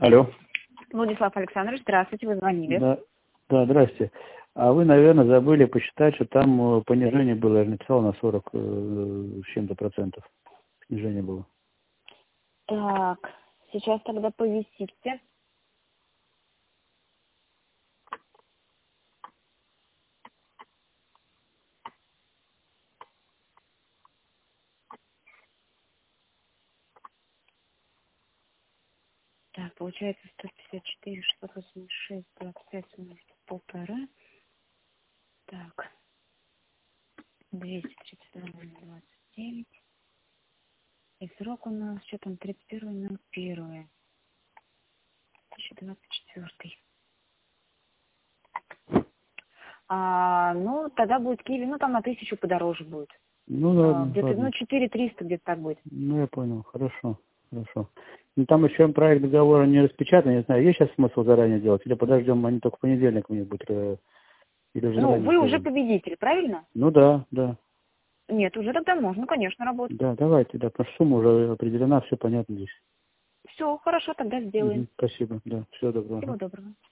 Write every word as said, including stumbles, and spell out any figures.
Алло. Владислав Александрович, здравствуйте, вы звонили. Да, да, здрасте. А вы, наверное, забыли посчитать, что там понижение было, я же написал, на сорок э, с чем-то процентов. Снижение было. Так, сейчас тогда повисите. Так, получается сто пятьдесят четыре, шестьсот восемьдесят шесть, двадцать пять, умножить на полтора. Так, двести тридцать два, двадцать девять. И срок у нас, что там, тридцать первое ноль первое, две тысячи двадцать четвёртый. А, ну, тогда будет киви, ну, там на тысячу подороже будет. Ну, А, ладно, где-то, ладно. ну, четыре триста где-то так будет. Ну, я понял. Хорошо, хорошо. Ну, там еще проект договора не распечатан, не знаю, есть сейчас смысл заранее делать? Или подождем, они только в понедельник мне будут, э, или уже Ну, заранее вы уже сделаем? победитель, правильно? Ну, да, да. Нет, уже тогда можно, конечно, работать. Да, давайте, да, потому что сумма уже определена, все понятно здесь. Все, хорошо, тогда сделаем. Угу, спасибо, да, всего доброго. Всего доброго.